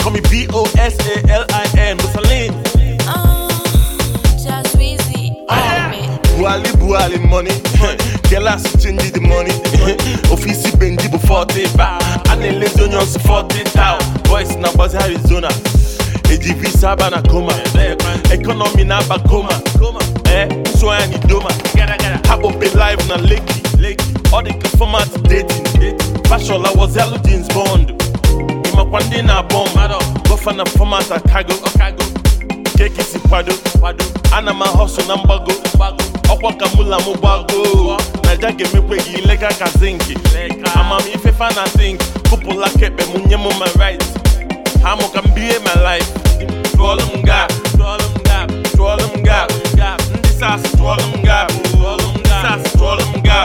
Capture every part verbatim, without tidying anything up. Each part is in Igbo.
call me B O S A L I N, Bosalin. Oh, just Weezy. Buali buali money, girl has to change the money. Office Benji before forty ba, and then let's on forty thou. Boys na Buzz Arizona, A G V Saba na coma, economy na bakoma. Eh, so I need doma. Habo be live na Lakey, Lakey. All the format dating, fashion I was Hello James Bond. Ima kwande na bomb, go for na format a cargo, cargo. Keki si kwado, kwado. Ana ma hustle na mbago, mbago. Okwa kamula mubago. Na jage mekwegi lega kazinki. Ama mi fefa na think. Kupula kepe munye mu my right. Hamo can be my life. Twalum gap, twalum gap, twalum gap. This ass twalum gap, twalum gap. This ass twalum gap,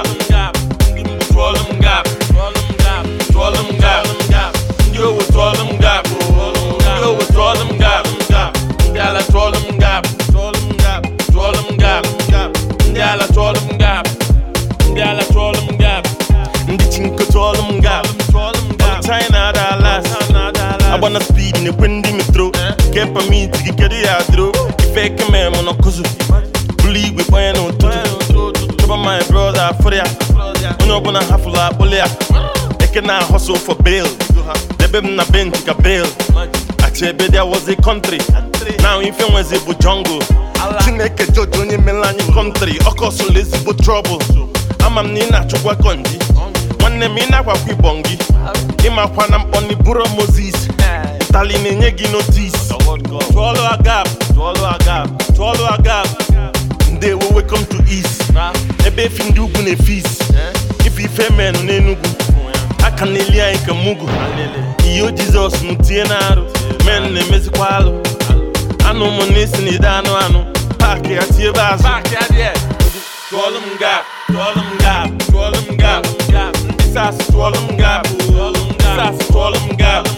twalum gap, twalum gap, twalum gap. Yo with twalum gap, yo with twalum gap. Yalla twalum gap, twalum gap, twalum gap. Yalla twalum gap, yalla twalum gap. Ndi chinko twalum gap, China da last. I wanna speed in the windy me throw. Get for me to get it out through. If I come in on a kuzu, believe we buy no tutu. Cover my brother for ya. When you're gonna have a lot of ya. They can now hustle for bail. They be na bench a bail. Actually, there was a country. Now if you was a jungle. Chineke jojo ni melani country. Okoso lazy but trouble. I'm a nina chukwa konji. One me na kwa kwibongi. Ima kwa na mponi buro Moses. Itali nenye gi notice. Twallow a gap, twallow a gap, twallow a gap. They will welcome to East. Ebe findu kune feast. If you femen unenugu. Akanelia ika mugu. Iyo Jesus mutienaro. Men ne mezi kwalo. Ano monesi ni dano ano. Pake atie bazo. Pake adie. Twalum gap, twalum gap, twalum gap. Sas twalum gap, sas twalum gap,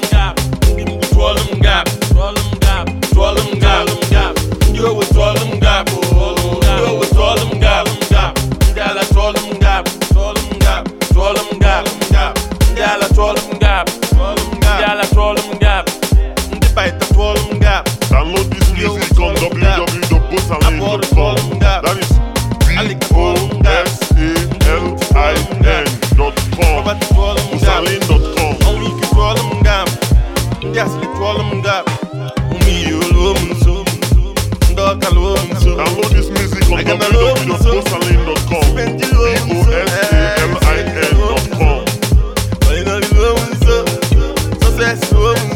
twalum gap, twalum gap, twalum gap. Yo with twalum gap, yo with twalum gap, yalla twalum gap, twalum gap, twalum gap, yalla twalum gap, yalla twalum gap. Ndi baita twalum gap. Download this music on w w w dot bosalin dot com. That is B O S A L I N dot com. bosalin dot com. Only can twalum gap. Yes, we twalum gap. Umi yolum so. Ndoka lum so. Download this music on w w w dot bosalin dot com. B O S A L I N dot com. So, so, so,